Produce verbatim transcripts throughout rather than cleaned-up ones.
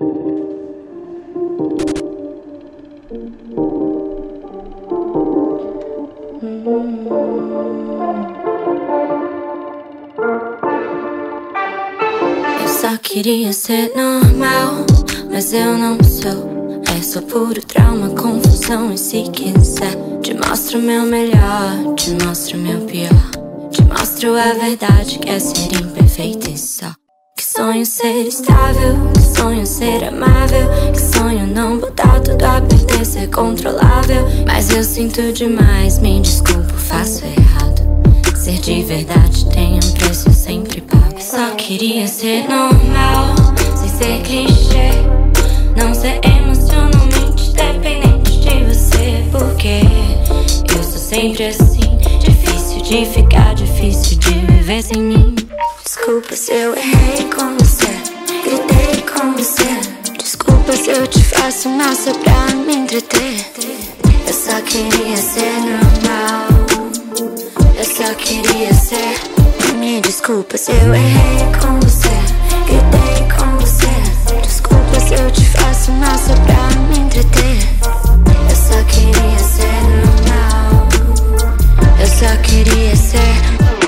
Eu só queria ser normal, mas eu não sou. É só puro trauma, confusão. E se quiser, te mostro meu melhor, te mostro meu pior. Te mostro a verdade que é ser imperfeito e só. Que sonho ser estável, que sonho ser amável, que sonho não botar tudo a perder, ser controlável. Mas eu sinto demais, me desculpo, faço errado. Ser de verdade tem um preço sempre pago. Só queria ser normal, sem ser clichê. Não ser emocionalmente dependente de você, porque eu sou sempre assim. Difícil de ficar, difícil de viver sem mim. Desculpa se eu errei com você, gritei com você. Desculpa se eu te faço mal só pra me entreter. Eu só queria ser normal, eu só queria ser. Me desculpa se eu errei com você, gritei com você. Desculpa se eu te faço mal só pra me entreter. Eu só queria ser normal, eu só queria ser.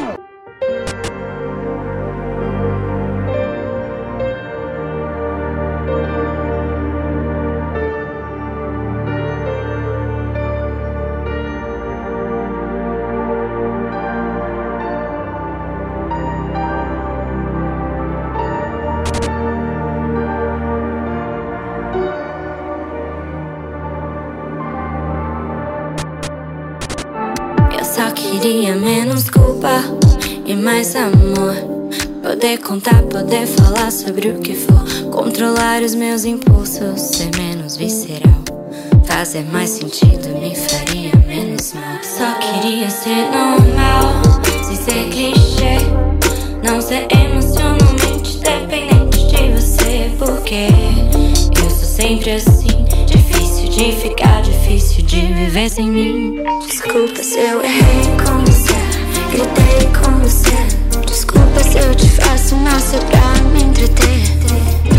Só queria menos culpa e mais amor. Poder contar, poder falar sobre o que for. Controlar os meus impulsos, ser menos visceral. Fazer mais sentido me faria menos mal. Só queria ser normal, sem ser clichê. Não ser emocionalmente dependente de você, porque eu sou sempre assim. Difícil de ficar, difícil de viver sem mim. Desculpa se eu errei com você, gritei com você. Desculpa se eu te faço mal só pra me entreter.